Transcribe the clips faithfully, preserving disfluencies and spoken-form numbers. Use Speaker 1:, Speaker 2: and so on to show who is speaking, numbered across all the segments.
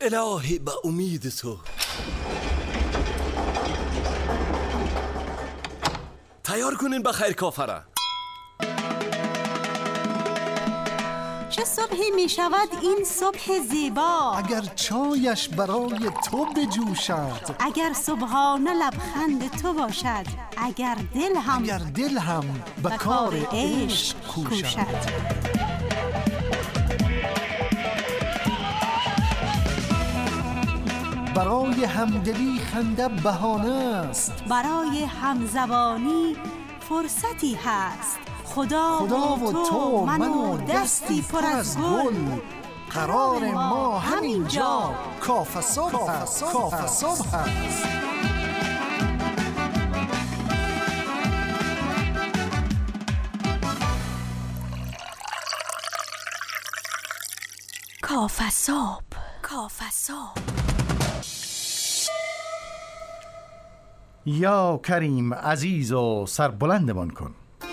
Speaker 1: الهی به امید تو. تیار کنین بخیر کافره.
Speaker 2: چه صبحی می شود این صبح زیبا،
Speaker 3: اگر چایش برای تو بجوشد،
Speaker 2: اگر صبحانه لبخند تو باشد، اگر دل هم
Speaker 3: اگر دل هم به کار عشق کوشد. برای همدلی خنده بهانه است،
Speaker 2: برای همزبانی فرصتی هست. خدا,
Speaker 3: خدا و تو من و دستی پر از گل، قرار ما همینجا کافه صبح است. کافه صبح است.
Speaker 2: کافه صبح. کافه صبح.
Speaker 3: یا کریم عزیز و سربلندمان کن.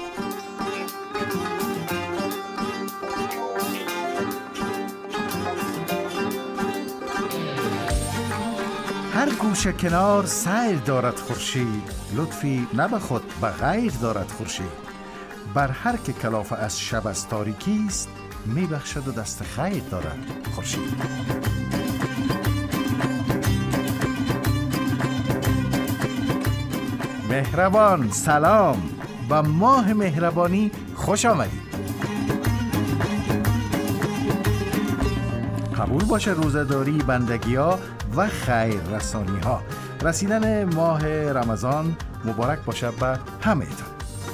Speaker 3: هر گوشه کنار سیر دارد خورشید، لطفی نه به خود به غیر دارد خورشید. بر هر که کلافه از شب از تاریکی است، می بخشد و دست خیر دارد خورشید. مهربان سلام، به ماه مهربانی خوش آمدید. قبول باشه روزه‌داری، بندگی ها و خیر رسانی ها. رسیدن ماه رمضان مبارک باشه به همه تان.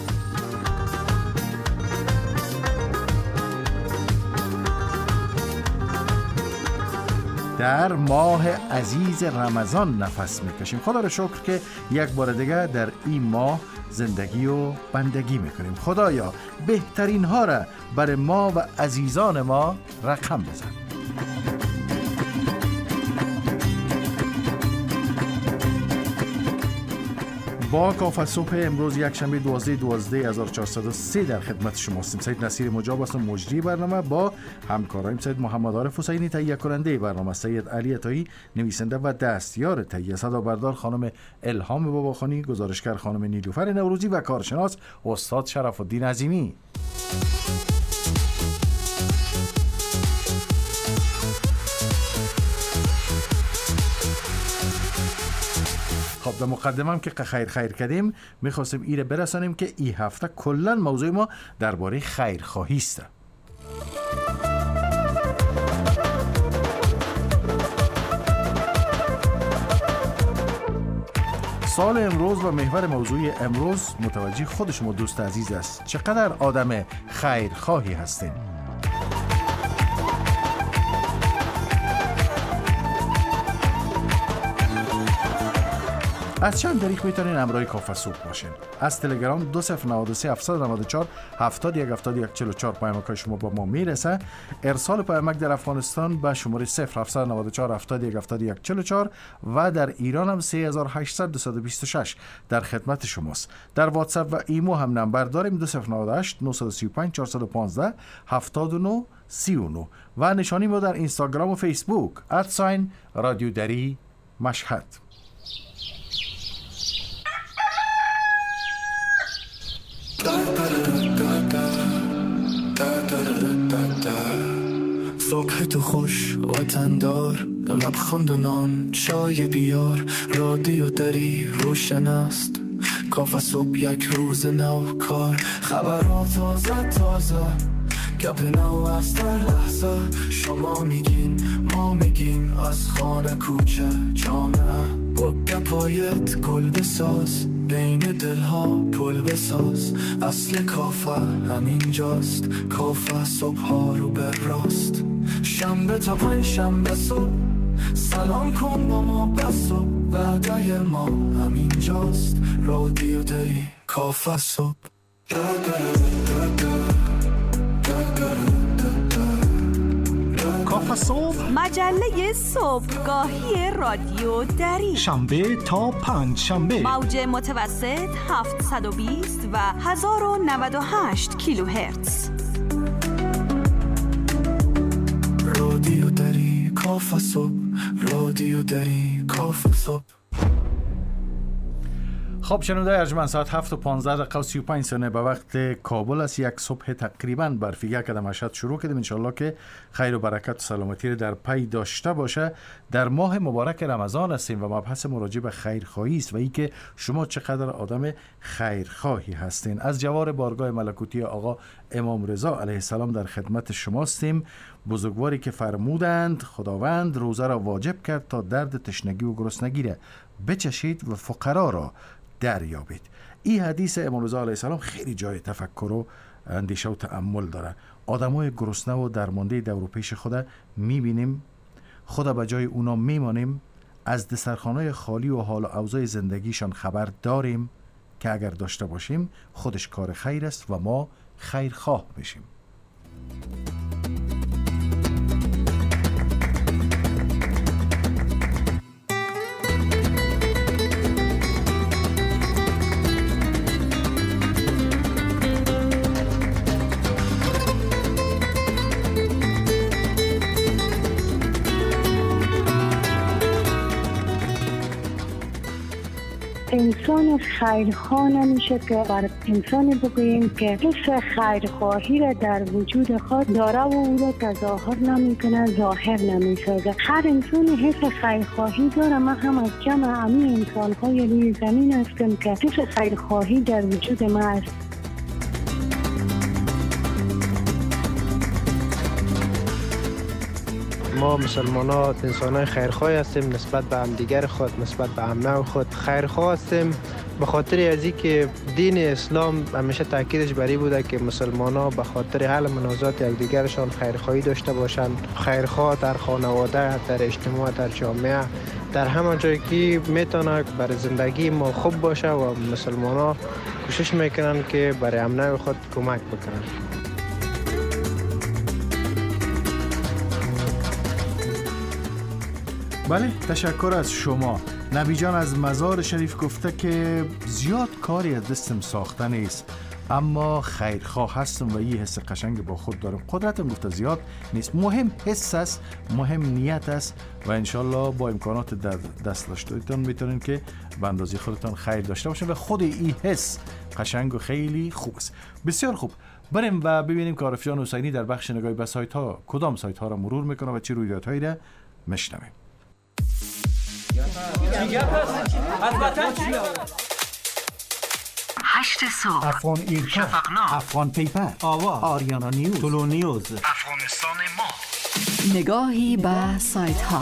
Speaker 3: در ماه عزیز رمضان نفس میکشیم. خدا را شکر که یک بار دیگه در این ماه زندگی و بندگی میکنیم. خدایا بهترین ها را برای ما و عزیزان ما رقم بزن. با کافه صبح امروز یک شنبه دوازده دوازده هزار و چهارصد و سه در خدمت شما هستیم. سید نصیر مجاب هستم، مجری برنامه، با همکارایم سید محمد عارف حسینی تهیه کننده برنامه، سید علی عطایی نویسنده و دستیار تهیه، صدا بردار خانم الهام باباخانی، گزارشگر خانم نیلوفر نوروزی و کارشناس استاد شرف الدین عظیمی. خب در مقدمم که خیر خیر کردیم، میخواستیم ایره برسانیم که این هفته کلن موضوع ما درباره خیرخواهی است. سال امروز و محور موضوع امروز متوجه خود شما دوست عزیز است. چقدر آدم خیرخواهی هستین؟ از چند طریق میتونین همراه کافه صبح باشین. از تلگرام دو صفر نود و سه هفتصد و نود و چهار هفتاد و یک هفتاد و یک چهل و چهار پیامک شما با ما میرسه. ارسال پیامک در افغانستان به شماره صفر هفتصد و نود و چهار هفتاد و یک هفتاد و یک چهل و چهار و در ایران هم سه هزار و هشتصد دویست و بیست و شش در خدمت شماست. در واتساپ و ایمو هم نمبر داریم دو صفر نود و هشت نهصد و سی و پنج چهارصد و پانزده هفتاد و نه سی و نه و نشانی ما در اینستاگرام و فیسبوک ادساین رادیو دری مشهد.
Speaker 4: صبح تو خوش وطندار، لبخند و نان چای بیار، رادیو دری روشن است، کافه صبح یک روز نو کار، خبرات تازه تازه، گپ نو از در لحظه، شما میگین ما میگیم، از خانه کوچه جامعه، با گپایت گل بساز، بین دلها پل بساز، اصل کافه همینجاست، کافه صبح ها رو به راست، شنبه تا پنج شنبه صبح، سلام کن با ما بس و وعده ما همینجاست، رادیو دری کافه صبح.
Speaker 3: کافه صبح،
Speaker 2: مجله صبحگاهی رادیو دری،
Speaker 3: شنبه تا پنج شنبه،
Speaker 2: موج متوسط هفتصد و بیست و هزار و نود و هشت کیلوهرتز.
Speaker 4: رادیو دری کافه صبح، رادیو دری کافه صبح.
Speaker 3: خب شنونده ارجمند، ساعت هفت و پانزده دقیقه و سی و پنج ثانیه به وقت کابل است. یک صبح تقریبا برفی که در مشهد شروع کردیم. انشالله که خیر و برکت و سلامتی در پی داشته باشه. در ماه مبارک رمضان هستیم و مبحث مراجع به خیرخواهی است و ای که شما چقدر آدم خیرخواهی هستین. از جوار بارگاه ملکوتی آقا امام رضا علیه السلام در خدمت شما هستیم. بزرگواری که فرمودند خداوند روزه را واجب کرد تا درد تشنگی و گرسنگی را بچشید و فقرا را دریابید. این حدیث امام رضا علیه السلام خیلی جای تفکر و اندیشه و تأمل داره. آدمای گرسنه و درمانده دور و پیش خود میبینیم، خود به جای اونا میمانیم، از دسترخوان‌های خالی و حال و اوضاع زندگیشان خبر داریم که اگر داشته باشیم خودش کار خیر است و ما خیرخواه میشیم.
Speaker 5: انسان خیرخواه نمیشه که بر انسان بگوییم که حس خیرخواهی را در وجود خود داره و او را تظاهر نمیکنه، ظاهر نمیسازه. هر انسان حس خیرخواهی داره. من هم از جمع امی انسان های روی زمین هستم که حس خیرخواهی در وجود ما است.
Speaker 6: ما مسلمان ها انسان های خیرخواه هستیم، نسبت به همدیگر خود، نسبت به همنوع خود خیرخواه هستیم، به خاطر از این که دین اسلام همیشه تاکیدش بر این بوده که مسلمان ها به خاطر حل منازعات یکدیگرشان خیرخواهی داشته باشند. خیرخواه در خانواده، در اجتماع، در جامعه، در همان جایی که میتونه برای زندگی ما خوب باشه و مسلمان ها کوشش میکنن که برای همنوع خود کمک بکنن.
Speaker 3: بله، تشکر از شما. نبی جان از مزار شریف گفته که زیاد کاری از دستم ساخته نیست، اما خیرخواه هستم و یه حس قشنگ با خود دارم. قدرتم گفته زیاد نیست، مهم حس است، مهم نیت است و انشالله با امکانات در دست داشتهتون میتونین که به اندازه خودتان خیر داشته باشین و خود این حس قشنگ و خیلی خوب است. بسیار خوب، بریم و ببینیم که عارف جان حسینی در بخش نگاهی به سایت ها کدام سایت ها را مرور میکنه و چه رویدادهایی را میشنویم.
Speaker 2: هشت صبح،
Speaker 7: افغان ایرکا،
Speaker 2: شفقنامه،
Speaker 7: افغان پیپر، آواز، آریانا نیوز، طلو نیوز،
Speaker 2: افغانستان ما. نگاهی به سایت ها.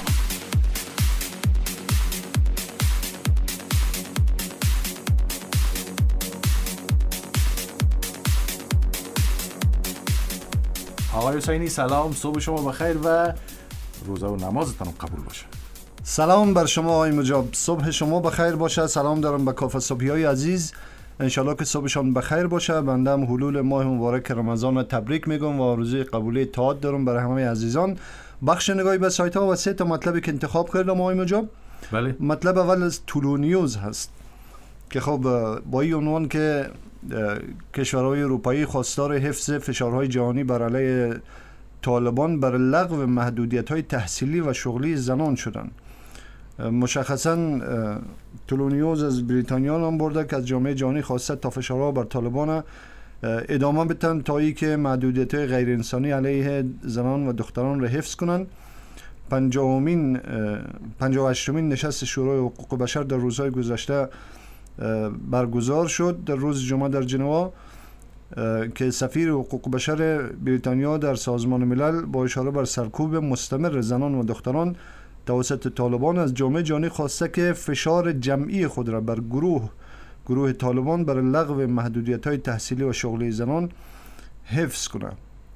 Speaker 3: آقای حسینی سلام، صبح شما بخیر و روزه و نمازتان قبول باشه.
Speaker 8: سلام بر شما آقای مجاب، صبح شما بخیر باشه. سلام دارم به کافه صبحی های عزیز، انشالله که صبحشان بخیر باشه. بنده هم حلول ماه مبارک رمضان تبریک میگم و آرزوی قبولی اطاعت دارم برای همه عزیزان. بخش نگاهی به سایت ها و سه تا مطلبی که انتخاب کردم آقای مجاب.
Speaker 3: بله.
Speaker 8: مطلب اول از طلو نیوز هست که خب با این عنوان که کشورهای اروپایی خواستار حفظ فشارهای جهانی بر علیه طالبان بر لغو محدودیت‌های تحصیلی و شغلی زنان شدند. مشخصاً طلو نیوز از بریتانیا نام برده که از جامعه جهانی خواسته تا فشارها بر طالبان ادامه بدن تا ای که محدودیت‌های غیر انسانی علیه زنان و دختران را حفظ کنند. پنجاهمین پنجاه و هشتمین نشست شورای حقوق بشر در روزهای گذشته برگزار شد در روز جمعه در ژنوا که سفیر حقوق بشر بریتانیا در سازمان ملل با اشاره بر سرکوب مستمر زنان و دختران توسط طالبان از جامعه جهانی خواسته که فشار جمعی خود را بر گروه گروه طالبان بر لغو محدودیت‌های تحصیلی و شغلی زنان حفظ کنند.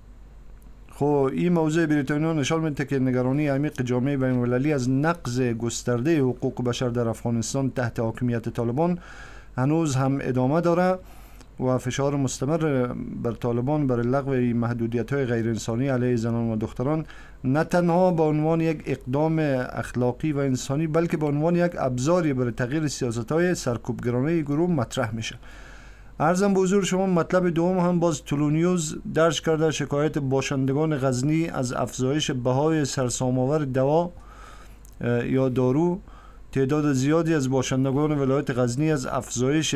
Speaker 8: خب این موضوع بریتانیا نشان میده که نگرانی عمیق جامعه بین‌المللی از نقض گسترده حقوق بشر در افغانستان تحت حاکمیت طالبان هنوز هم ادامه داره و فشار مستمر بر طالبان بر لغو محدودیت‌های غیر انسانی علیه زنان و دختران نه تنها به عنوان یک اقدام اخلاقی و انسانی بلکه به عنوان یک ابزاری برای تغییر سیاست‌های سرکوبگرانه گروه مطرح میشه. عرضم به حضور شما مطلب دوم هم باز طلو نیوز درج کرده شکایت باشندگان غزنی از افزایش بهای سرسام‌آور دوا یا دارو، تعداد زیادی از باشندگان ولایت غزنی از افزایش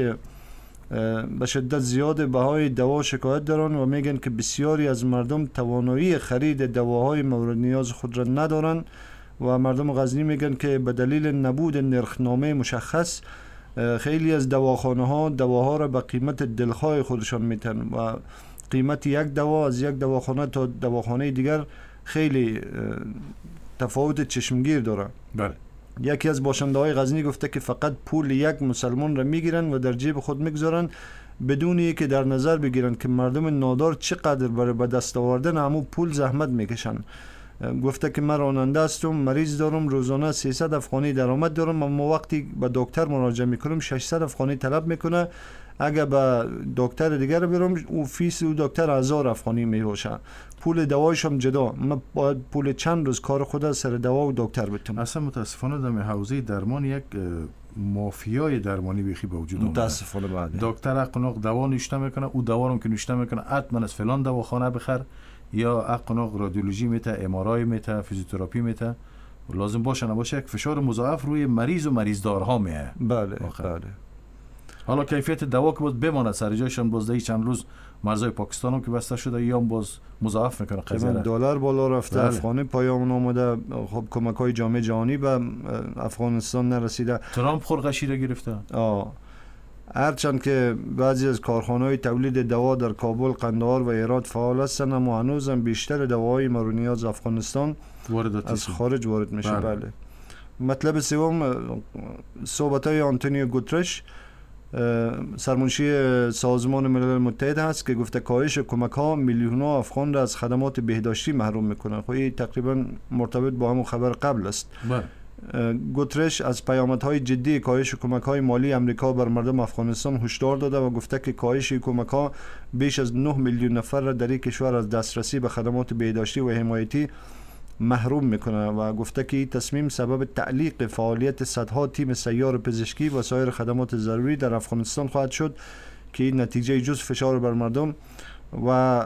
Speaker 8: به شدت زیاد بهای دوا شکایت دارند و میگن که بسیاری از مردم توانایی خرید دواهای مورد نیاز خود را ندارند و مردم غزنی میگن که به دلیل نبود نرخنامه مشخص خیلی از دواخانه ها دواها را به قیمت دلخواه خودشان میتن و قیمت یک دوا از یک دواخانه تا دواخانه دیگر خیلی تفاوت چشمگیر داره.
Speaker 3: بله.
Speaker 8: یکی از باشنده های غزنی گفته که فقط پول یک مسلمان را میگیرن و در جیب خود میگذارن بدون اینکه در نظر بگیرن که مردم نادار چقدر برای به دست آوردن همون پول زحمت میکشن. گفته که من راننده هستم، مریض دارم، روزانه سیصد افغانی درآمد دارم، اما وقتی به دکتر مراجعه میکنم ششصد افغانی طلب میکنه. اگر به دکتر دیگر برم او فیس او دکتر هزار افغانی میباشه. پول دوایش هم جدا. من باید پول چند روز کار خود سر دوا و دکتر بتونم.
Speaker 3: اصلا متاسفانه در حوزه درمان یک مافیای درمانی بیخی به وجود اومده.
Speaker 8: متاسفانه بعد
Speaker 3: دکتر اقناق دوا نوشته میکنه، او دوا رو که نوشته میکنه حتما از فلان دواخانه بخر، یا اقناق رادیولوژی میته، ام آر آی میته، فیزیوتراپی میته. لازم باشه نباشه یک فشار مضاعف روی مریض و مریضدارها میه.
Speaker 8: بله بله.
Speaker 3: حالا کیفیت دوا که باز بماند سر جایشان، باز چند روز مرزهای پاکستان هم که بسته شده یا باز مضاعف میکنه قضیه را.
Speaker 8: دلار بالا رفته،
Speaker 3: بله.
Speaker 8: افغانی پایان آمده، خب کمک های جامعه جهانی به افغانستان نرسیده.
Speaker 3: ترامپ خورغشی را گرفته.
Speaker 8: آه هرچند که بعضی از کارخانه‌های تولید دوا در کابل، قندهار و هرات فعال هستند، اما هنوز هم بیشتر دواهای مورد نیاز افغانستان از خارج وارد میشه. بله. بله. مطلب سوم صحبت‌های آنتونیو گوترش، سرمنشی سازمان ملل متحد هست که گفته کاهش کمک‌ها میلیون‌ها افغان را از خدمات بهداشتی محروم میکنه. خب این تقریبا مرتبط با همون خبر قبل است.
Speaker 3: بله.
Speaker 8: گوترش از پیامدهای جدی کاهش کمک‌های مالی امریکا بر مردم افغانستان هشدار داده و گفته که کاهش کمک‌ها بیش از نه میلیون نفر را در این کشور از دسترسی به خدمات بهداشتی و حمایتی محروم میکنه و گفته که این تصمیم سبب تعلیق فعالیت صدها تیم سیار پزشکی و سایر خدمات ضروری در افغانستان خواهد شد که این نتیجه جز فشار بر مردم و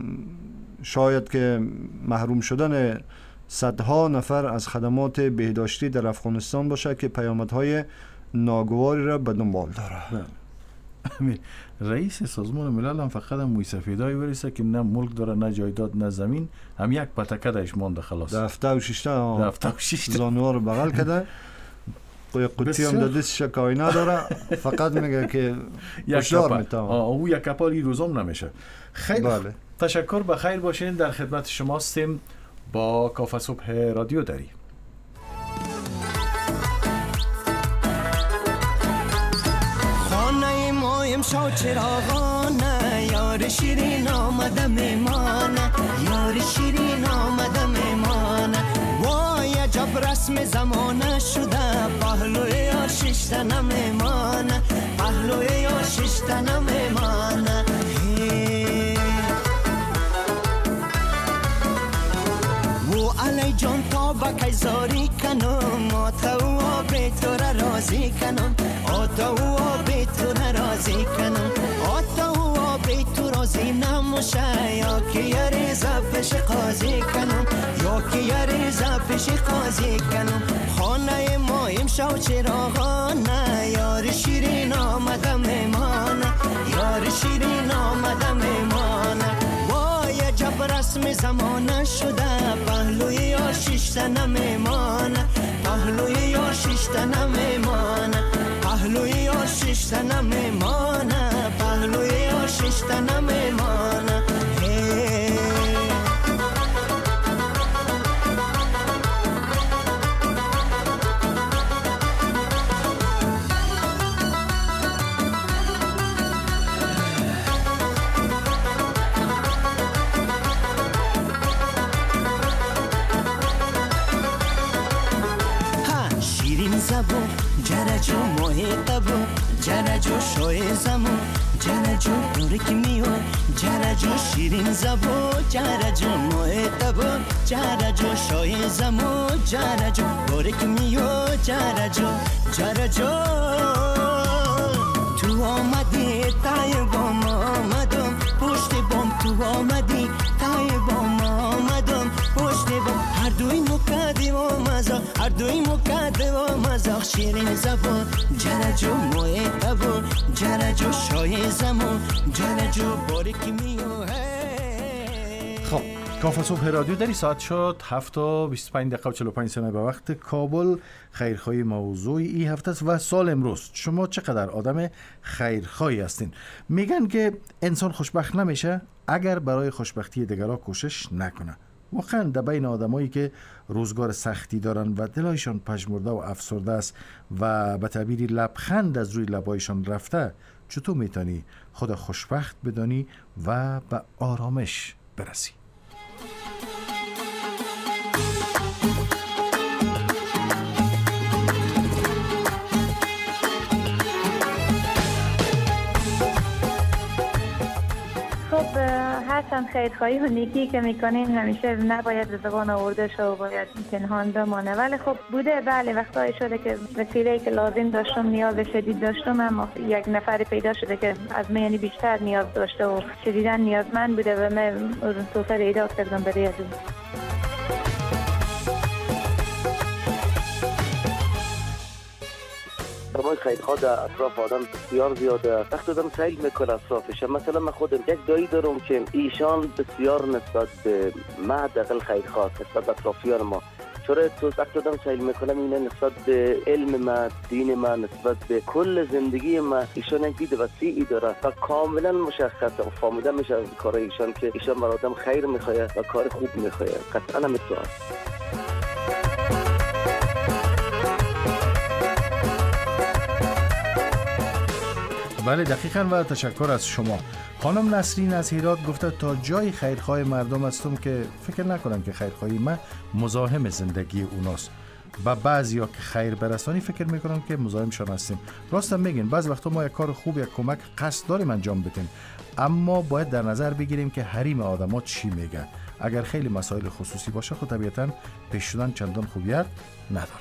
Speaker 8: شاید که محروم شدن صدها نفر از خدمات بهداشتی در افغانستان باشه که پیامدهای ناگواری را به دنبال داره.
Speaker 3: رئیس سازمان ملل هم فقط هم موی سفیدایی برسه که نه ملک داره، نه جایداد، نه زمین، هم یک پتکه دایش مانده خلاص.
Speaker 8: دفته و ششته
Speaker 3: دفته و ششته
Speaker 8: زانوها رو بغل کده، قطی هم در دستش کاری نداره، فقط میگه که هشدار میتونه.
Speaker 3: او یک کپال این روزم نمیشه. خیلی
Speaker 8: بله.
Speaker 3: تشکر، بخیر باشین. در خدمت شما هستیم با کافه صبح رادیو دری.
Speaker 9: خانه ما امشب چراغانه، یار شیرین آمده میمانه، یار شیرین آمده میمانه. وای عجب رسم زمانه شده، پهلوی یار ششتنه میمانه، پهلوی یار ششتنه میمانه. علی جان تا با کیزاری کنم، آتا و آبی تو را رازی کنم، آتا و آبی تو را رازی کنم، آتا و آبی تو رازی نموشه، یا که یه ریزا پیش قاضی کنم، یا که یه ریزا پیش قاضی کنم. خانه ما امشب چراغانه، یار شیرین آمده میمانه، یار شیرین آمده میمانه. وای عجب رسم زمانه شده، پهلوی یا ششتنه میمانه، پهلوی یا ششتنه میمانه، پهلوی یا ششتنه میمانه، پهلوی یا ششتنه میمانه. زبون جرجو محیطبو جرجو شوی زمون جرجو دورک میو جرجو شیرین زبو جرجو محیطبو جرجو شوی زمون جرجو دورک میو جرجو جرجو. تو آمدی تای بام آمدم پشت بام، تو آمدی تای بام آمدم پشت بام، هر دوی نکدی و مزا هر دوی مکده و مزاق شیرین زبان جرجو موی تبو جرجو شای زمون جرجو باریکی میو.
Speaker 3: خب کافه صبح رادیو در این ساعت شد هفت و بیست و پنج دقیقه و چهل و پنج ثانیه به وقت کابل. خیرخواهی موضوع این هفته است و سال امروز. شما چقدر آدم خیرخواهی هستین؟ میگن که انسان خوشبخت نمیشه اگر برای خوشبختی دیگران کوشش نکنه. واقعا در بین آدمایی که روزگار سختی دارن و دلایشان پژمرده و افسرده است و به تعبیری لبخند از روی لبایشان رفته، چطور میتونی خود خوشبخت بدانی و به آرامش برسی؟
Speaker 10: هرچند خیرخواهی و نیکی که میکنین همیشه نباید به زبان آورده شد و باید پنهان بمانه، ولی خب بوده بله وقتایی شده که وسیله‌ای که لازم داشتم نیاز شدید داشتم، اما یک نفر پیدا شده که از من یعنی بیشتر نیاز داشته و شدیداً نیازمند بوده و من توفر ایجاد کردم برای از اون.
Speaker 11: آدمای خیرخواه در اطراف آدم بسیار زیاده. وقت آدم سیل میکنه اطرافش. مثلا من خودم یک دایی دارم که ایشان بسیار نسبت به ما دقل خیرخواه نسبت به اطرافیان ما. چرا تو وقت آدم سیل میکنم اینه نسبت به علم ما، دین ما، نسبت به کل زندگی ما. ایشان یک دید وسیعی داره و کاملا مشخصه و فهمیده میشه از کار ایشان که ایشان برای آدم خیر میخواه و کار خوب میخواه. قطعا میتونه.
Speaker 3: بله دقیقاً و تشکر از شما. خانم نسرین از هرات گفته تا جای خیرخواه مردم هستم که فکر نکنم که خیرخواهی ما مزاحم زندگی اوناست و بعضیا که خیر برسانی فکر میکنن که مزاحمشان هستیم. راست میگین بعض وقتا ما یک کار خوب یک کمک قصد داریم انجام بدیم، اما باید در نظر بگیریم که حریم آدما چی میگن. اگر خیلی مسائل خصوصی باشه خود طبیعتاً پیش شدن چندان خوبیت نداره.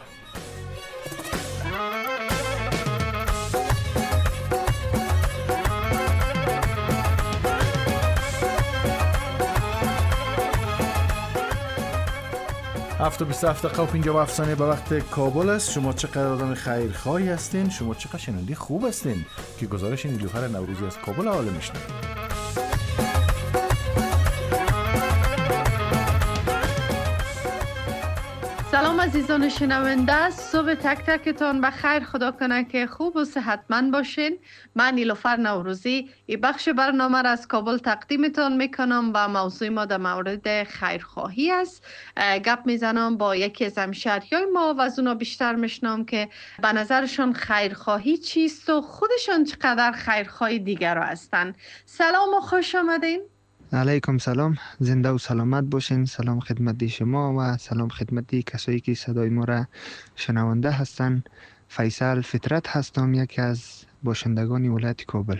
Speaker 3: هفت و بیست هفت دقیقه و پنجاه و هفت ثانیه به وقت کابل است. شما چقدر آدم خیرخواهی هستین؟ شما چقدر شنونده خوب هستین که گزارش نیلوفر نوروزی از کابل حال میشنوید.
Speaker 12: سلام عزیزان شنونده، صبح تک تکتان بخیر. خدا کنه که خوب و صحتمند باشین. من نیلوفر نوروزی این بخش برنامه را از کابل تقدیمتان میکنم و موضوع ما در مورد خیرخواهی است. گپ میزنم با یکی از همشهریای ما و از اونا بیشتر میشنم که به نظرشون خیرخواهی چیست و خودشون چقدر خیرخواهی دیگر هستن. سلام و خوش آمدین.
Speaker 6: علیکم سلام، زنده و سلامت باشین. سلام خدمت شما و سلام خدمت کسایی که صدای ما را شنونده هستن. فیصل فطرت هستم، یکی از باشندگان ولایت کابل.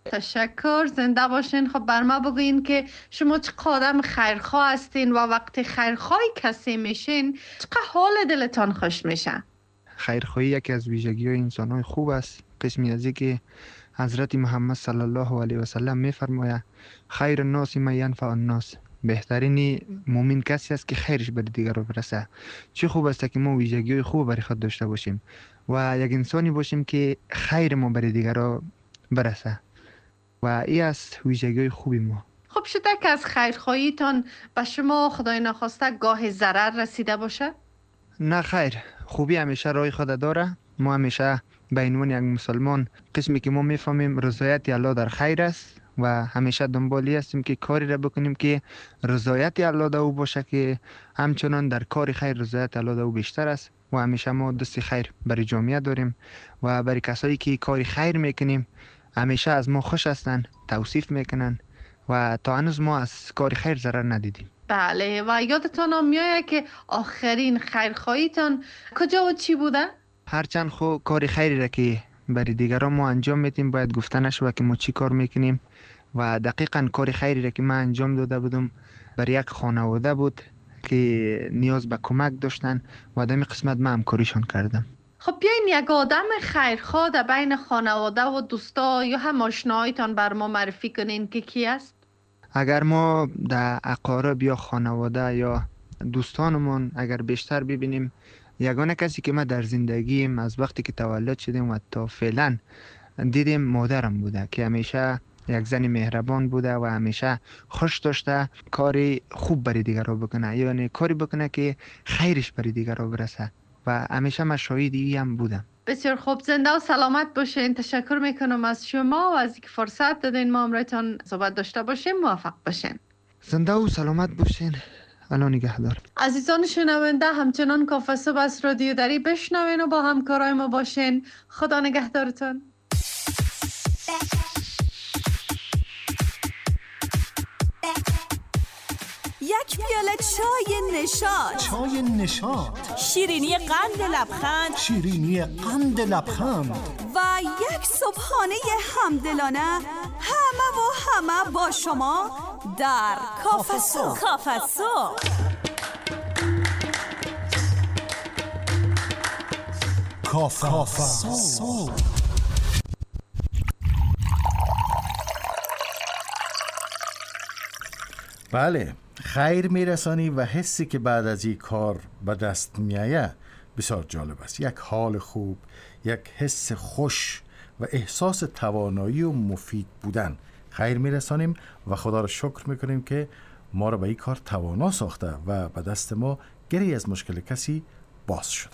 Speaker 12: تشکر، زنده باشین. خب بر ما بگوین که شما چه آدم خیرخواه هستین و وقتی خیرخواه کسی میشین چقدر حال دلتان خوش میشه؟
Speaker 6: خیرخواهی یکی از ویژگی های انسان های خوب است. قسمی از که حضرت محمد صلی الله علیه و سلم میفرماید خیر الناس من ینفع الناس، بهترین مؤمن کسی است که خیرش بر دیگران برسه. چه خوب است که ما ویژگی خوب برای خود داشته باشیم و یک انسانی باشیم که خیر ما بر دیگران برسه و این است ویژگی خوبی ما.
Speaker 12: خب شده که از خیرخواهیتان به شما خدای نخواسته گاه ضرر رسیده باشه؟
Speaker 6: نه خیر، خوبی همیشه رای خود داره. ما همیشه به عنوان یک مسلمان قسمی که ما میفهمیم رضایت الله در خیر است و همیشه دنبالی هستیم که کاری را بکنیم که رضایت الله در او باشه، که همچنان در کار خیر رضایت الله در او بیشتر است و همیشه ما دست خیر برای جامعه داریم و برای کسایی که کاری خیر میکنیم همیشه از ما خوش هستن، توصیف میکنن و تا هنوز ما از کار خیر ضرر ندیدیم.
Speaker 12: بله، و یادتان میاد که آخرین خیرخواهیتان کجا و چی بوده؟
Speaker 6: هرچند خو کار خیری را که برای دیگران ما انجام میدیم باید گفته نشود که ما چی کار میکنیم و دقیقاً کار خیری را که من انجام داده بودم برای یک خانواده بود که نیاز به کمک داشتن و در این قسمت من همکاریشان کردم.
Speaker 12: خب بیاین یک آدم خیرخواه در بین خانواده و دوستا یا هم آشناهایتان بر ما معرفی کنین که کی است؟
Speaker 6: اگر ما در اقارب یا خانواده یا دوستانمون اگر بیشتر ببینیم، یگانه کسی که ما در زندگیم از وقتی که تولد شدیم و تا فعلا دیدیم مادرم بوده که همیشه یک زن مهربان بوده و همیشه خوش داشته کاری خوب برای دیگران بکنه، یعنی کاری بکنه که خیرش برای دیگران برسه و همیشه من شاهد این هم بودم.
Speaker 12: بسیار خوب، زنده و سلامت باشین. تشکر میکنم از شما و از اینکه فرصت دادین ما امروزتان صحبت داشته باشیم. موفق باشین.
Speaker 6: زنده و سلامت باشین. الله نگهدار.
Speaker 12: عزیزان شنونده، همچنان کافه صبح از رادیو دری بشنوین و با همکارای ما باشین. خدا نگهدارتون.
Speaker 2: یک پیاله چای نشاط،
Speaker 7: چای نشاط،
Speaker 2: شیرینی قند لبخند،
Speaker 7: شیرینی قند لبخند
Speaker 2: و یک صبحانه همدلانه، همه و همه با شما در کافه صبح. کافه صبح
Speaker 7: کافه صبح.
Speaker 3: بله، خیر میرسانی و حسی که بعد از این کار به دست میایه بسیار جالب است. یک حال خوب، یک حس خوش و احساس توانایی و مفید بودن. خیر میرسانیم و خدا را شکر میکنیم که ما را به این کار توانا ساخته و به دست ما گری از مشکل کسی باز شده.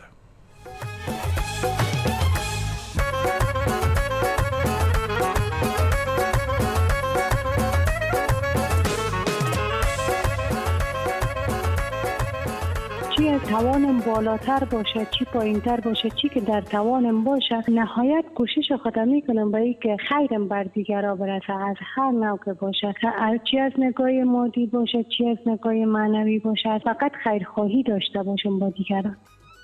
Speaker 5: چی از توانم بالاتر باشه، چی پایینتر باشه، چی که در توانم باشه، نهایت کوشش خودم میکنم برای که خیرم بر دیگران برسه، از هر نوع که باشه، چی از نگاه مادی باشه، چی از نگاه معنوی باشه، فقط خیرخواهی داشته باشم با دیگران.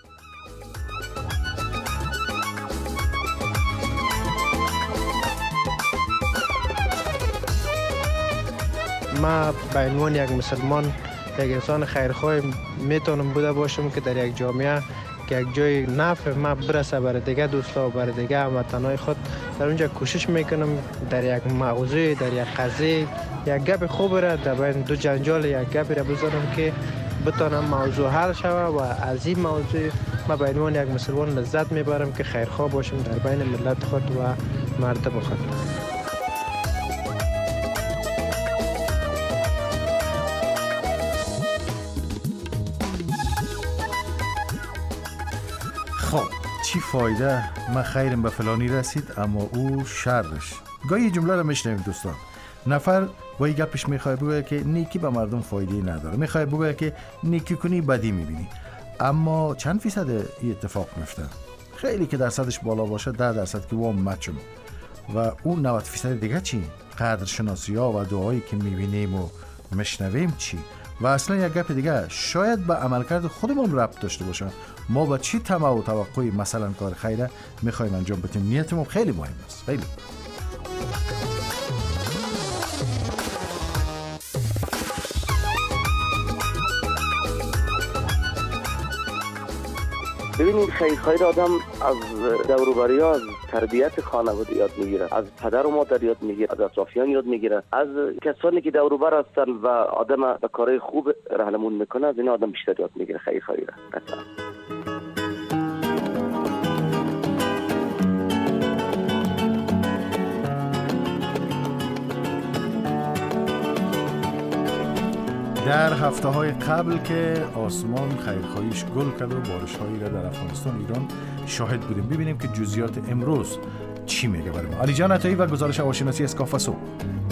Speaker 6: ما به عنوان یک مسلمان، یک انسان خیرخواه میتونم بوده باشم که در یک جامعه که یک جای نفع ما برسه برای دیگه دوستا و برای دیگه هموطنای خود، در اونجا کوشش میکنم در یک موضوع، در یک قضیه یک گپ خوب را در بین دو جنجال یک گپ را بذارم که بتونم موضوع حل شوه و از این موضوع ما به عنوان یک مسلمان لذت میبرم که خیرخواه باشم در بین ملت خود و مردم خود.
Speaker 3: خب چی فایده؟ من خیرم به فلانی رسید اما او شرش. گاهی جمله رو میشنویم دوستان، نفر با این گپش میخواه بگه که نیکی به مردم فایده نداره، میخواه بگه که نیکی کنی بدی میبینی، اما چند فیصد این اتفاق میفته؟ خیلی که درصدش بالا باشه ده درصد که وام مچم و اون نود فیصد دیگه چی؟ قدرشناسی ها و دعایی که میبینیم و میشنویم چی؟ و اصلا یک گپ دیگه، شاید به عملکرد خودمون ربط داشته باشه. ما با چی طمع و توقعی مثلا کار خیره میخوایم انجام بدیم، نیتمون خیلی مهم است. خیلی
Speaker 11: ببینید، خیرخواهی آدم از دور و بر از تربیت خانواده یاد میگیره، از پدر و مادر یاد میگیره، از اطرافیان یاد میگیره، از کسانی که دور و بر هستن و آدم به کارهای خوب راهنمون میکنه، از این آدم بیشتر یاد میگیره خیرخواهی را. قطعا
Speaker 3: در هفته های قبل که آسمان خیرخواهیش گل کرد و بارش هایی را در افغانستان ایران شاهد بودیم، ببینیم که جزئیات امروز چی میگه برای ما. علی جان عطایی و گزارش هواشناسی از کافه صبح.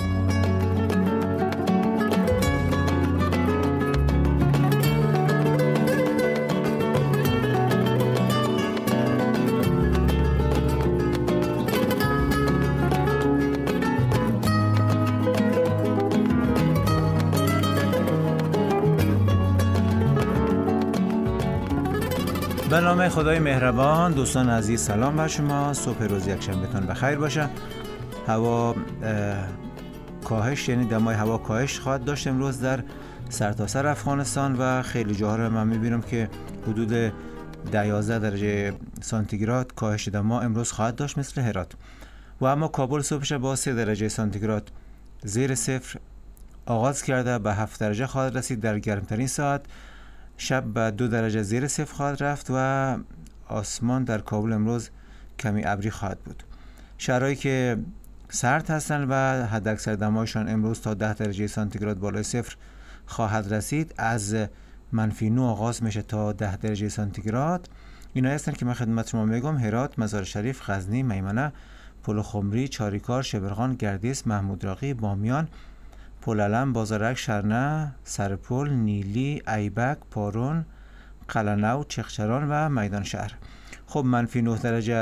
Speaker 13: به نام خدای مهربان، دوستان عزیز سلام بر شما. صبح روز یکشنبهتون بخیر باشه. هوا کاهش، یعنی دمای هوا کاهش خواهد داشت امروز در سرتاسر افغانستان و خیلی جاها رو من میبینم که حدود ده یازده درجه سانتیگراد کاهش دما امروز خواهد داشت مثل هرات. و اما کابل صبحش با سه درجه سانتیگراد زیر صفر آغاز کرده، به هفت درجه خواهد رسید در گرمترین ساعت. شب به دو درجه زیر صفر خواهد رفت و آسمان در کابل امروز کمی ابری خواهد بود. شهرهایی که سرد هستند و حداکثر دمایشان امروز تا ده درجه سانتیگراد بالای صفر خواهد رسید. از منفی نه آغاز میشه تا ده درجه سانتیگراد. اینا هستن که من خدمت شما میگم: هرات، مزار شریف، غزنی، میمنه، پلخمری، چاریکار، شبرغان، گردیس، محمود راقی، بامیان، پلعلم، بازارک، شرنه، سرپل، نیلی، ایبک، پارون، قلعه‌نو، چخچران و میدان شهر. خب منفی نه درجه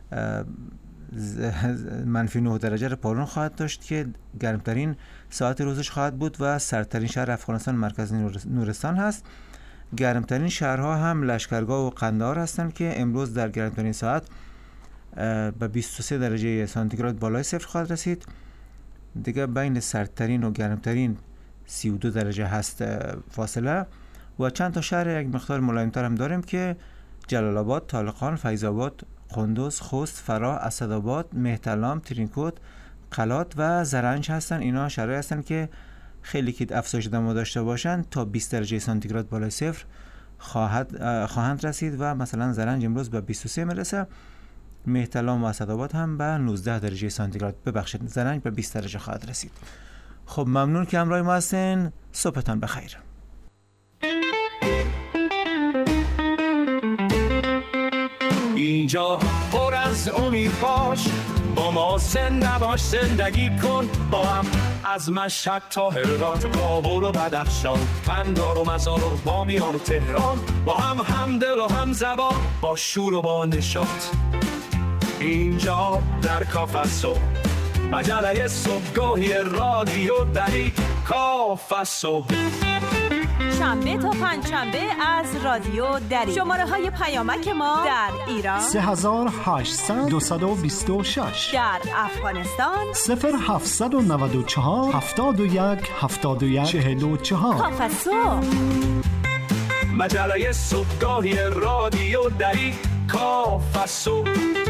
Speaker 13: منفی نه درجه را پارون خواهد داشت که گرمترین ساعت روزش خواهد بود و سردترین شهر افغانستان مرکز نورستان هست. گرمترین شهرها هم لشکرگاه و قندهار هستند که امروز در گرمترین ساعت به بیست و سه درجه سانتیگراد بالای صفر خواهد رسید. دیگه بین سردترین و گرمترین سی و دو درجه هست فاصله. و چند تا شهر یک مقدار ملایمتر هم داریم که جلال آباد، طالقان، فیض آباد، قندوز، خوست، فراه، اسدآباد، مهترلام، ترینکوت، قلات و زرنج هستن. اینا شهرهایی هستن که خیلی که افزایش دما داشته باشن تا بیست درجه سانتیگراد بالای صفر خواهد خواهند رسید و مثلا زرنج امروز به بیست و سه میرسه. مهترلام و اسدآباد هم به نوزده درجه سانتیگراد، ببخشید زرنج به بیست درجه خواهد رسید. خب ممنون که همراه ما هستین. صبحتان بخیر.
Speaker 14: اینجا پر از امید باش، با ما زنده باش، زندگی کن با هم. از مشهد تا هرات، کابل و بدخشان، قندهار و مزار و بامیان و تهران، با هم همدل و هم زبان، با شور و با نشاط. اینجا در کافه صبح، مجله صبحگاهی رادیو دری کافه صبح.
Speaker 2: شنبه تا پنجشنبه از رادیو دری. شماره های پیامک ما در ایران
Speaker 7: سه هزار و هشتصد دویست و بیست و شش،
Speaker 2: در افغانستان
Speaker 7: صفر هفتصد و نود و چهار هفتاد و یک هفتاد و یک چهل و چهار.
Speaker 2: کافه صبح،
Speaker 14: مجله صبحگاهی رادیو دری کافه صبح.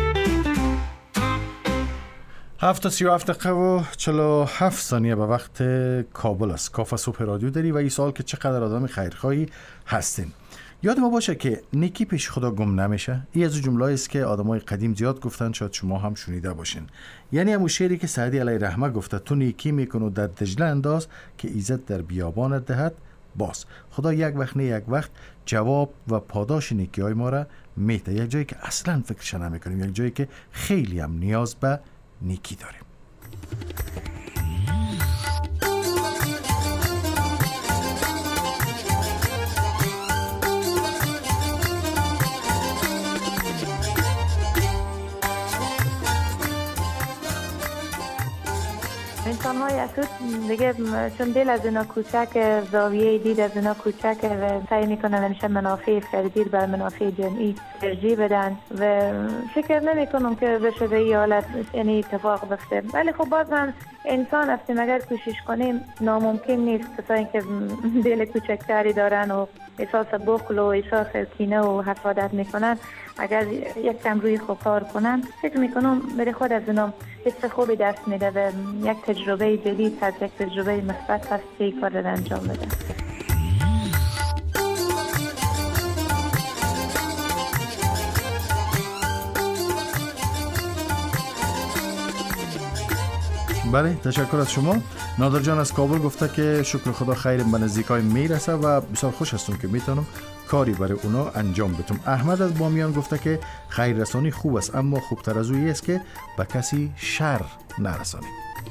Speaker 3: هفت تا سی و هفت دقیقه و چهل و هفت ثانیه به وقت کابل است. کافه صبح رادیو داری و این سوال که چقدر آدم خیرخواهی هستین. یاد ما باشه که نیکی پیش خدا گم نمیشه. این از جمله‌ای است که آدمای قدیم زیاد گفتن، شاید شما هم شنیده باشین. یعنی همون شعری که سعدی علیه رحمه گفته: تو نیکی میکن و در دجله انداز که ایزد در بیابانت دهد باز. خدا یک وقت نه یک وقت جواب و پاداش نیکی های ما را میده. یک جایی که اصلا فکرش نمیکنیم، یک جایی که خیلی هم نیاز به نیکی داریم.
Speaker 10: انسان های اسود دیگه چون دل از اینا کوچک، زاویه دید از اینا کوچک و سعی میکنن همیشه منافع فردی بر منافع جمعی ترجیح بدن و فکر نمیکنم که بشه به این حالت یعنی اتفاق بیفته. ولی خب باز هم انسان هستیم، اگر کوشش کنیم ناممکن نیست. کسایی اینکه دل کوچکتری دارن و احساس بخل و احساس کینه و حسادت میکنن، اگر یک کم روی خوب کار کنن، فکر میکنم برای خود از اینا حس خوبی دست میده و یک تجربه جدید از یک تجربه مثبت هست که این کار رو انجام بده.
Speaker 3: بله، تشکر از شما. نادر جان از کابل گفته که شکر خدا خیر به نزدیکای میرسه و بسیار خوش هستم که میتونم کاری برای اونا انجام بدم. احمد از بامیان گفته که خیر رسانی خوب است، اما خوبتر از اون است که به کسی شر نرسانیم.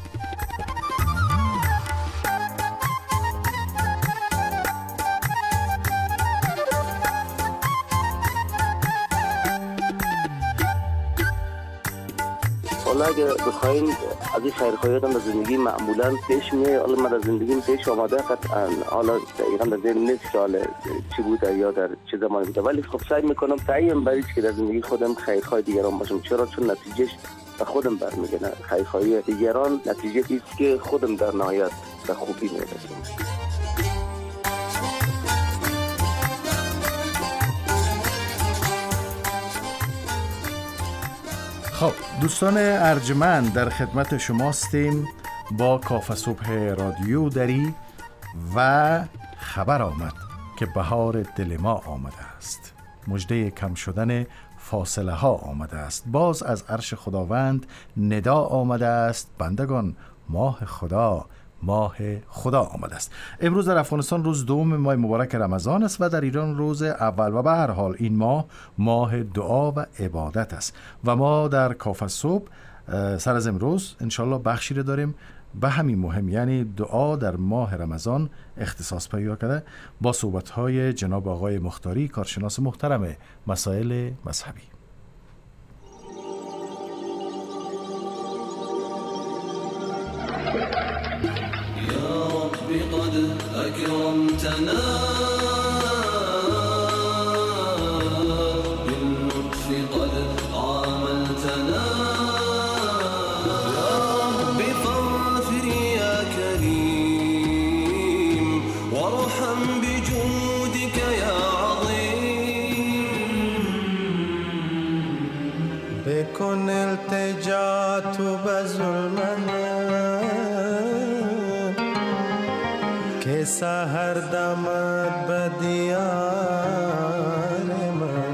Speaker 11: حالا اگه بخواین از این خیرخواهی آدم در زندگی معمولا پیش میه، حالا من در زندگیم پیش آمده قطعا، حالا دقیقا در ذهن نیست که حالا چی بوده یا در چه زمانی بوده، ولی خب سعی میکنم تعیین بریش که در زندگی خودم خیرخواه دیگران باشم. چرا؟ چون نتیجهش به خودم برمیگرده. خیرخواهی دیگران نتیجه ایست که خودم در نهایت به خوبی میرسم.
Speaker 3: خب دوستان ارجمند، در خدمت شماستیم با کافه صبح رادیو دری و خبر آمد که بهار دل ما آمده است. مژده کم شدن فاصله ها آمده است. باز از عرش خداوند ندا آمده است، بندگان ماه خدا ماه خدا آمده است. امروز در افغانستان روز دوم ماه مبارک رمضان است و در ایران روز اول و به هر حال این ماه ماه دعا و عبادت است و ما در کافه صبح سر از امروز انشالله بخشی رو داریم به همین مهم، یعنی دعا در ماه رمضان اختصاص پیدا کرده با صحبت‌های جناب آقای مختاری، کارشناس محترم مسائل مذهبی.
Speaker 15: یا رب قد اکرمتنا باللطف قد عاملتنا
Speaker 16: کن التجا تو به ظلمن که سحر دمد به دیار من.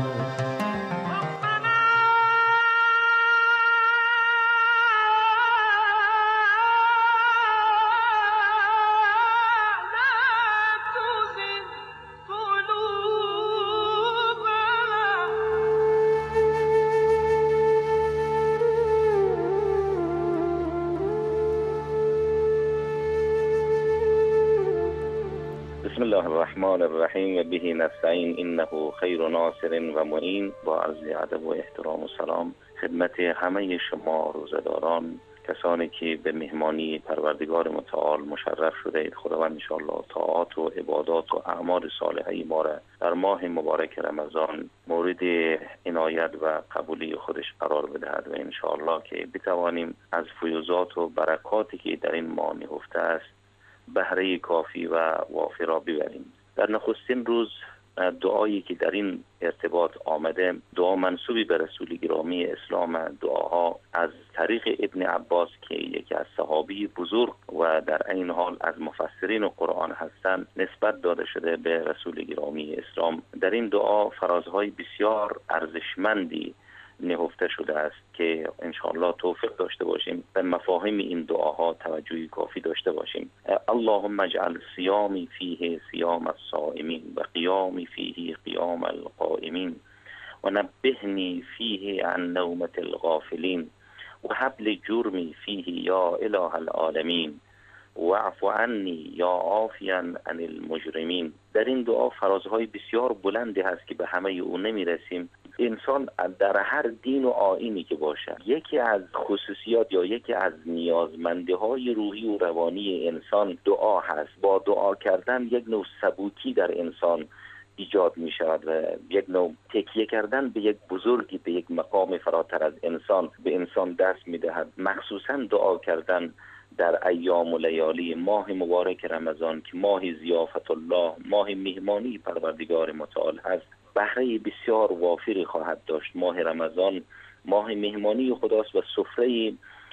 Speaker 11: بسم الله الرحمن الرحیم و به نستعین انه خیر ناصر و معین. با عرض ادب و احترام و سلام خدمت همه شما روزداران، کسانی که به مهمانی پروردگار متعال مشرف شده اید. خداوند انشاءالله طاعات و عبادات و اعمال صالحه ما را در ماه مبارک رمضان مورد عنایت و قبولی خودش قرار بدهد و انشاءالله که بتوانیم از فیوزات و برکاتی که در این ماه نهفته است بهره کافی و وافی را ببریم. در نخستین روز دعایی که در این ارتباط آمده، دعا منسوبی به رسول گرامی اسلام، دعاها از طریق ابن عباس که یکی از صحابی بزرگ و در این حال از مفسرین قرآن هستند نسبت داده شده به رسول گرامی اسلام. در این دعا فرازهای بسیار ارزشمندی نهفته شده است که انشاءالله توفیق داشته باشیم به مفاهیم این دعاها توجهی کافی داشته باشیم. اللهم اجعل صیامی فیه صیام الصائمین و قیامی فیه قیام القائمین و نبهنی فیه عن نومة الغافلین و حبل جرمی فیه یا اله العالمین واعف عنی یا عافیا عن المجرمین. در این دعا فرازهای بسیار بلندی هست که به همه او نمیرسیم. انسان در هر دین و آیینی که باشد، یکی از خصوصیات یا یکی از نیازمندی‌های روحی و روانی انسان دعا هست. با دعا کردن یک نوع سبوکی در انسان ایجاد می شود و یک نوع تکیه کردن به یک بزرگی، به یک مقام فراتر از انسان به انسان دست می دهد. مخصوصا دعا کردن در ایام و لیالی ماه مبارک رمضان که ماه ضیافت الله، ماه مهمانی پروردگار متعال هست، بهره بسیار وافری خواهد داشت. ماه رمضان ماه مهمانی خداست و سفره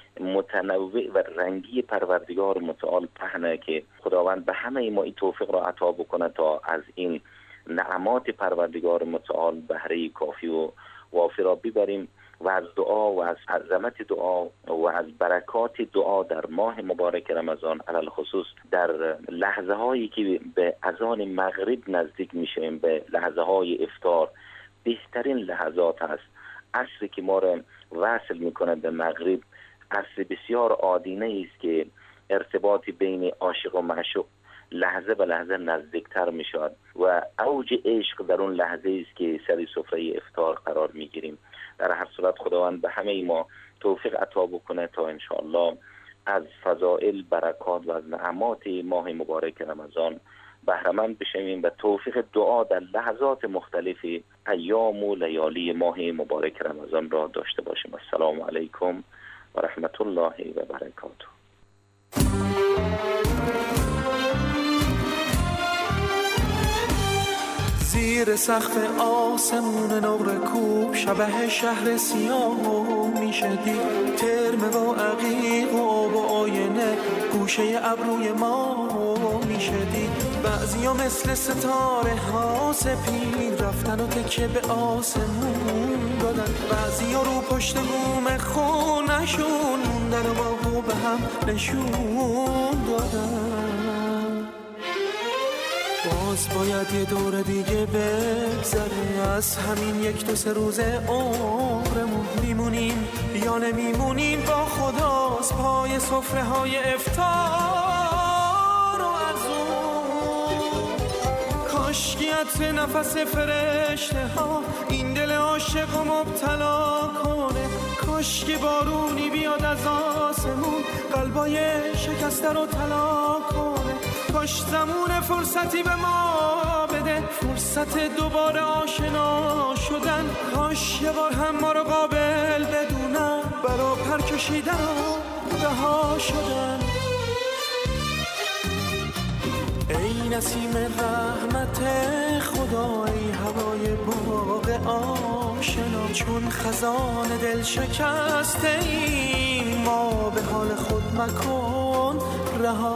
Speaker 11: متنوع و رنگی پروردگار متعال پهنه که خداوند به همه ما این توفیق را عطا بکنه تا از این نعمات پروردگار متعال بهره کافی و وافی را ببریم و از دعا و از عظمت دعا و از برکات دعا در ماه مبارک رمضان، علل خصوص در لحظه هایی که به اذان مغرب نزدیک میشیم، به لحظه های افطار، بهترین لحظات است. عصری که ما را وصل میکنه به مغرب، عصر بسیار آدینه است که ارتباط بین عاشق و معشوق لحظه به لحظه نزدیکتر می شود و اوج عشق در اون لحظه است که سر سفره افطار قرار می گیریم. در هر صورت خداوند به همه ما توفیق عطا بکنه تا انشاءالله از فضائل، برکات و از نعمات ماه مبارک رمضان بهره‌مند بشویم و توفیق دعا در لحظات مختلف ایام و لیالی ماه مبارک رمضان را داشته باشیم. السلام علیکم و رحمت الله و برکاته.
Speaker 16: زیر سقف آسمون نور کوب شبه شهر سیاه میشدی، ترم و عقیق و آب و آینه گوشه ابروی ما میشدی. بعضیا مثل ستاره ها سپید رفتن و تکه به آسمون دادن، بعضیا رو پشت بوم خونشون موندن و با به هم نشون دادن. باز باید یه دور دیگه بگذره از همین یک دو سه روز عمرمون، میمونیم یا نمیمونیم با خداست پای سفره های افطار و ارزون. کاشکی عطر نفس فرشته ها این دل عاشق و مبتلا کنه، کاشکی بارونی بیاد از آسمون قلبای شکسته رو طلا کنه، کاش زمون فرصتی به ما بده فرصت دوباره آشنا شدن، کاش یه بار هم ما رو قابل بدونن برا پر کشیدن و رها شدن. ای نسیم رحمت خدا، ای هوای باغ آشنا، چون خزان دل شکسته ایم ما به حال خود مکن رها.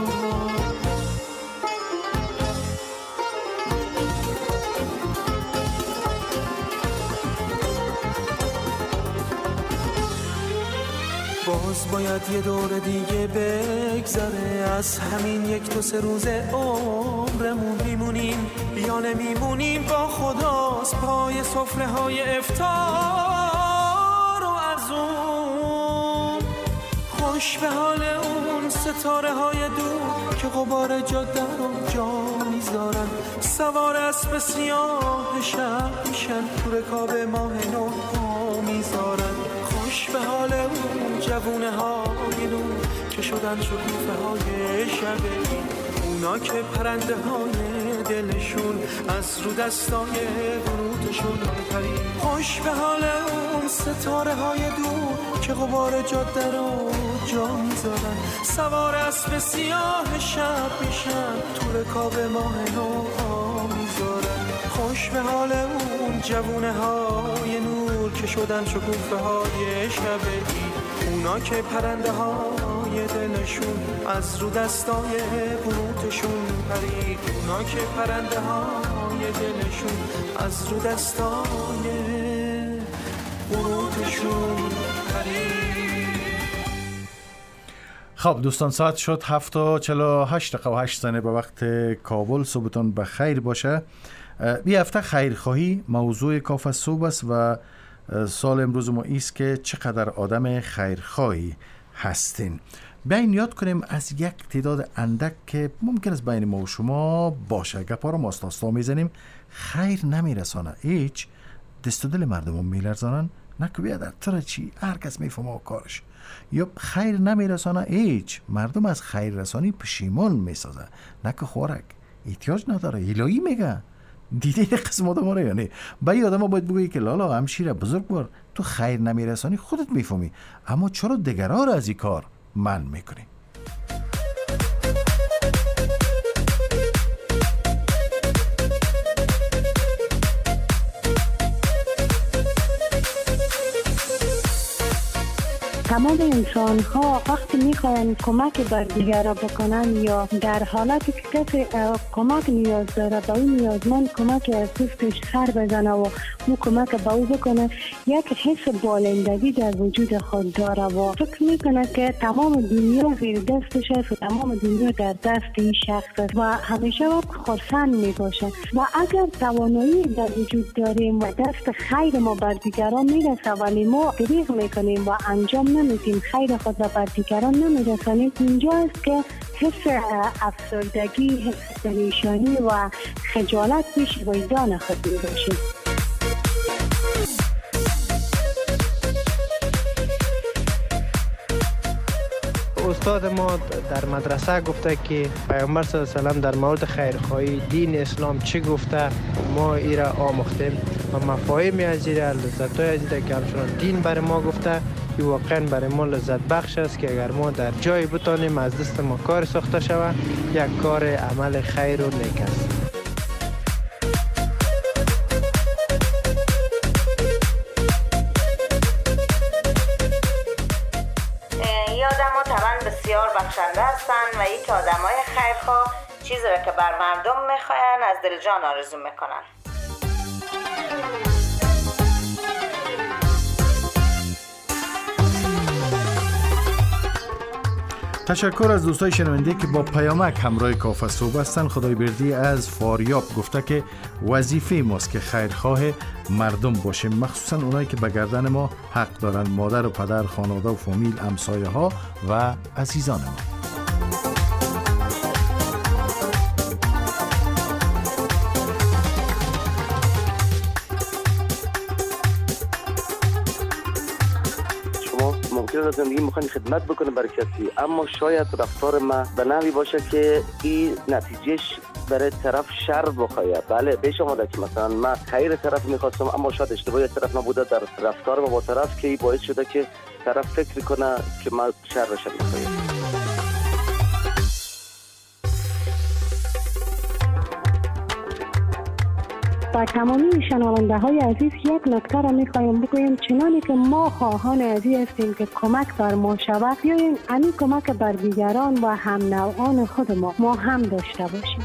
Speaker 16: باز باید یه دور دیگه بگذره از همین یک دو سه روز عمرمون، میمونیم یا نمیمونیم با خداست پای سفره های افطار و ارزون. خوش به حال اون ستاره های دور که غبار جاده رو جا میذارن، سوار اسب سیاه شب میشن تو رکاب ماه نو میذارن. خوش به حال اون جوونه های نور که شدن شکوفه های شبه، اونا که پرنده های دلشون از رو دستای ورودشون پرید. خوش به حال اون ستاره های دور که غبار جاده رو جا میذارن، سوار اسب سیاه شب میشن تو رکاب ماه نو میذارن. خوش به حال اون جوونه های نور که شدن شکوفه های شبهی، اونا که پرنده های دلشون از رو دستای بروتشون پرید، اونا که پرنده های دلشون از رو دستای بروتشون پرید.
Speaker 3: خب دوستان، ساعت شد هفت و چهل و هشت دقیقه و هشت ثانیه به وقت کابل. صبحتون بخیر باشه. این هفته خیرخواهی موضوع کاف صبح است و سال امروز ما ایست که چقدر آدم خیرخواهی هستین. بیاین یاد کنیم از یک تعداد اندک که ممکن است بین ما و شما باشه. گپا رو ماستاستا میزنیم، خیر نمیرسانه، هیچ دست و دل مردم میلرزانن، نکو بیادر تره چی هر کس میفهمه کارش، یا خیر نمیرسانه، هیچ مردم از خیر رسانی پشیمان میسازه، نکو خوارک احتیاج نداره، الهی میگه. دیده این قسم آدم ها رو یا نه؟ باید آدم ها باید بگویی که لالا همشیره بزرگوار تو خیر نمیرسانی خودت میفهمی، اما چرا دیگرها رو از این کار منع میکنی؟
Speaker 5: تمام انسان ها وقتی میخواین کمک بر دیگران بکنن یا در حالتی که کسی کمک نیاز داره به اون نیازمند کمک از دستش سر بزنه و اون کمک به او بکنه، یک حس بالندگی در وجود خود داره و فکر میکنه که تمام دنیا زیر دستش است و تمام دنیا در دست این شخص است و همیشه وقت خرسند میباشه. و اگر توانایی در وجود داریم و دست خیر ما بر دیگران میرسه ولی ما دریغ میکنیم و انجام نمیدیم، خیر خود را بر دیگران نمیرسانیم، اینجا است که حس افسردگی، حس پریشانی و خجالت پیش وجدان خود میباشیم.
Speaker 6: استاد ما در مدرسه گفته که پیامبر صلی الله علیه و سلم در مورد خیرخواهی دین اسلام چی گفته، ما این را آموختیم و مفاهیم از این را، لذت‌های از این که همچنان دین برای ما گفته، که واقعا برای ما لذت بخش است که اگر ما در جای بتانیم از دست ما کار ساخته شود، یک کار عمل خیر و نیک است.
Speaker 17: بسیار بخشنده هستند و یک آدمای خیرخواه چیزی را که بر مردم میخواین از دل جان آرزو میکنن.
Speaker 3: تشکر از دوستای شنونده که با پیامک همراه کافه صبح هستن. خدای بردی از فاریاب گفته که وظیفه ماست که خیرخواه مردم باشیم، مخصوصا اونایی که به گردن ما حق دارن، مادر و پدر، خانواده و فامیل، همسایه ها و عزیزان ما.
Speaker 11: در زندگی میخوانی خدمت بکنه برای کسی، اما شاید رفتار ما به نوعی باشه که این نتیجهش برای طرف شر بخواه. بله پیش آمده که مثلا من خیر طرف میخواستم اما شاید اشتباهی طرف نبوده در رفتار ما با طرف که باعث شده که طرف فکر کنه که من شرش میخوام.
Speaker 5: با تمامی شنونده های عزیز یک نکته را میخوایم بگویم، چنانی که ما خواهان عزیز هستیم که کمک بر ما شود، بیاییم همین کمک بر دیگران و هم نوعان خود ما ما هم داشته باشیم.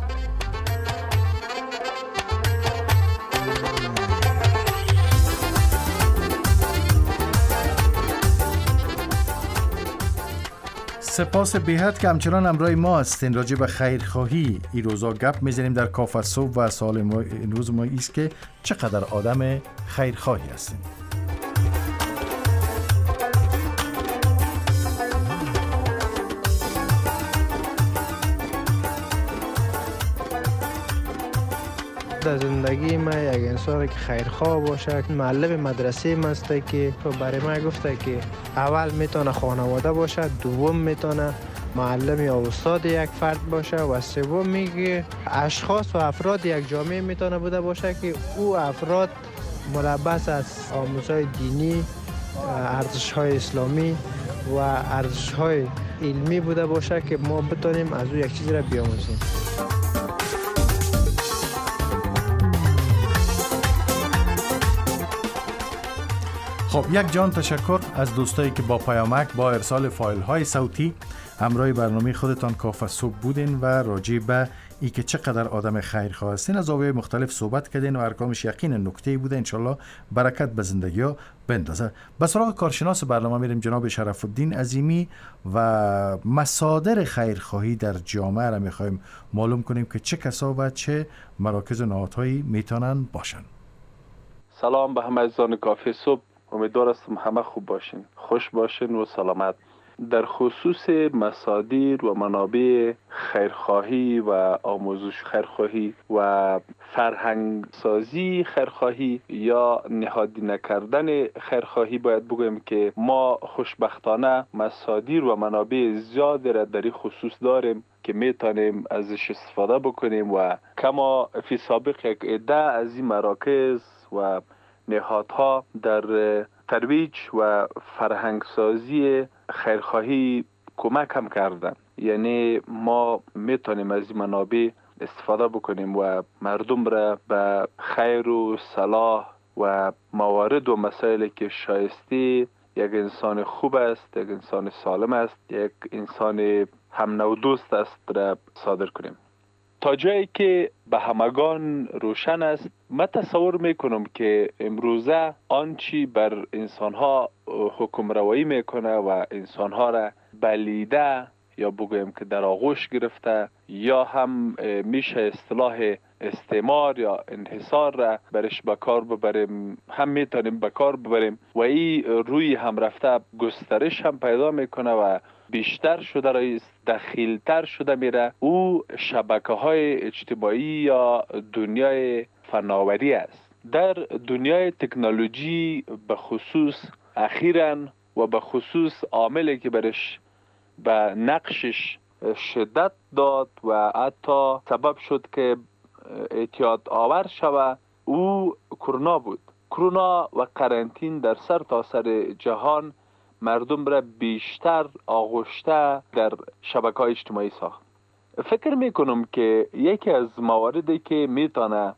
Speaker 3: سپاس بی‌حد که همچنان همراه ما هستین. راجع به خیرخواهی این روزا گپ میزنیم در کافه صبح و سوال ما امروز ما ایست که چقدر آدم خیرخواهی هستین.
Speaker 6: در زندگی ما یک انسان که خیرخواه باشه، معلم مدرسه ما است که برای ما گفته که اول میتونه خانواده باشه، دوم میتونه معلم یا استاد یک فرد باشه و سوم میگه اشخاص و افراد یک جامعه میتونه بوده باشه که او افراد ملبس از آموزهای دینی، ارزش‌های اسلامی و ارزش‌های علمی بوده باشه که ما بتونیم از او یک چیزی را بیاموزیم.
Speaker 3: خب یک جان تشکر از دوستایی که با پیامک با ارسال فایل های صوتی همراه برنامه خودتان کافه صبح بودین و راجع به ای که چقدر آدم خیرخواه هستین از زاویه‌های مختلف صحبت کردین و ارقامش یقینا نکته‌ای بوده. انشالله برکت به زندگی ها بندازه. به سراغ کارشناس برنامه میریم، جناب شرف الدین عظیمی، و مصادر خیرخواهی در جامعه را میخوایم معلوم کنیم که چه کسا و چه مراکز و نهادهایی میتونن باشن.
Speaker 18: سلام به همه عزیزان کافه صبح، امیدوار هستم همه خوب باشین، خوش باشین و سلامت. در خصوص مصادر و منابع خیرخواهی و آموزش خیرخواهی و فرهنگ سازی خیرخواهی یا نهادی نکردن خیرخواهی باید بگویم که ما خوشبختانه مصادر و منابع زیادی را در این خصوص داریم که میتونیم ازش استفاده بکنیم و کما فی سابق یک عده از این مراکز و نهادها در ترویج و فرهنگسازی خیرخواهی کمک هم کردن. یعنی ما میتونیم از این منابع استفاده بکنیم و مردم را به خیر و صلاح و موارد و مسائلی که شایسته یک انسان خوب است، یک انسان سالم است، یک انسان هم نوع دوست است را صادر کنیم. تا جایی که به همگان روشن است، من تصور میکنم که امروزه آنچی بر انسانها حکم روایی میکنه و انسانها را بلیده یا بگویم که در آغوش گرفته یا هم میشه اصطلاح استعمار یا انحصار را برش به کار ببریم، هم میتونیم به کار ببریم و این روی هم رفته گسترش هم پیدا میکنه و بیشتر شده رئیس دخیلتر شده میره. او شبکه های اجتماعی یا دنیای فناوری است. در دنیای تکنولوژی به خصوص اخیراً و به خصوص عاملی که برش به نقشش شدت داد و حتی سبب شد که اعتیاد آور شود، او کرونا بود. کرونا و قرنطین در سر تا سر جهان مردم را بیشتر آغشته در شبکه‌های اجتماعی ساخت. فکر میکنم که یکی از مواردی که میتونه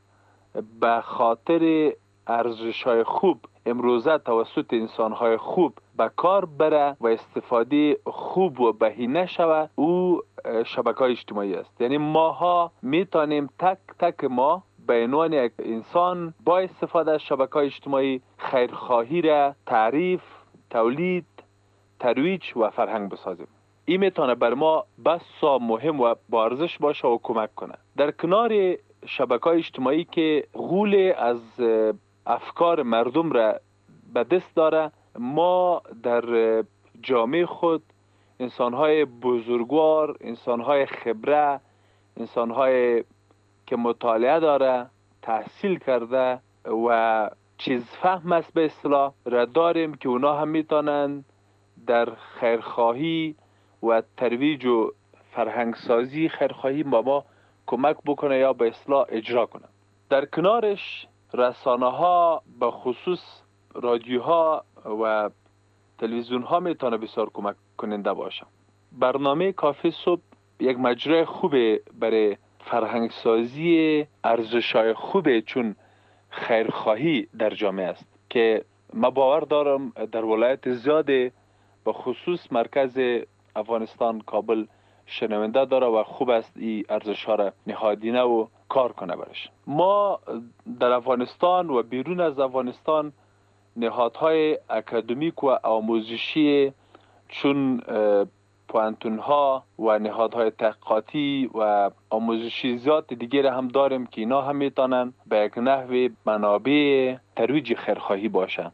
Speaker 18: به خاطر ارزش‌های خوب امروزه توسط انسان‌های خوب به کار بره و استفاده خوب و بهینه شود، او شبکه‌های اجتماعی است. یعنی ماها میتونیم تک تک ما به عنوان یک انسان با استفاده از شبکه‌های اجتماعی خیرخواهی را تعریف، تولید، ترویج و فرهنگ بسازیم. این میتونه بر ما بسا مهم و با ارزش باشه و کمک کنه. در کنار شبکه‌های اجتماعی که غول از افکار مردم را به دست داره، ما در جامعه خود انسان‌های بزرگوار، انسان‌های خبره، انسان‌های که مطالعه داره، تحصیل کرده و چیز فهم است به اصطلاح را داریم که اونا هم میتونن در خیرخواهی و ترویج و فرهنگسازی خیرخواهی با ما کمک بکنه یا به اصطلاح اجرا کنه. در کنارش رسانه ها به خصوص رادیوها و تلویزیون ها میتونه بسیار کمک کننده باشه. برنامه کافی صبح یک مجرای خوبه برای فرهنگسازی ارزش‌های خوبه، چون خیرخواهی در جامعه است که ما باور دارم در ولایت زیاد به خصوص مرکز افغانستان کابل شنونده داره و خوب است این ارزش‌ها را نهادینه و کار کنه برش. ما در افغانستان و بیرون از افغانستان نهادهای اکادمیک و آموزشی چون پوانتون ها و نهادهای تحقیقاتی و آموزشی زیاد دیگر هم داریم که اینا هم میتونن به یک نحو منابع ترویج خیرخواهی باشن.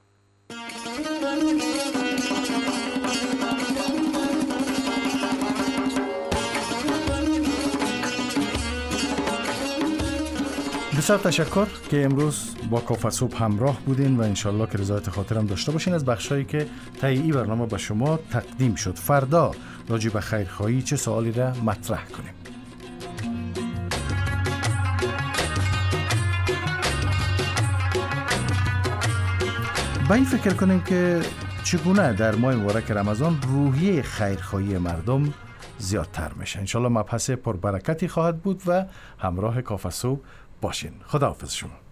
Speaker 3: بسیار تشکر که امروز با کافه صبح همراه بودین و انشالله که رضایت خاطرم داشته باشین از بخشایی که طی برنامه به شما تقدیم شد. فردا راجع به خیرخواهی چه سوالی را مطرح کنیم. به این فکر کنیم که چگونه در ماه مبارک رمضان روحیه خیرخواهی مردم زیادتر میشه. انشالله مبحث پربرکتی خواهد بود و همراه کافه صبح باشین. خداحافظ شما.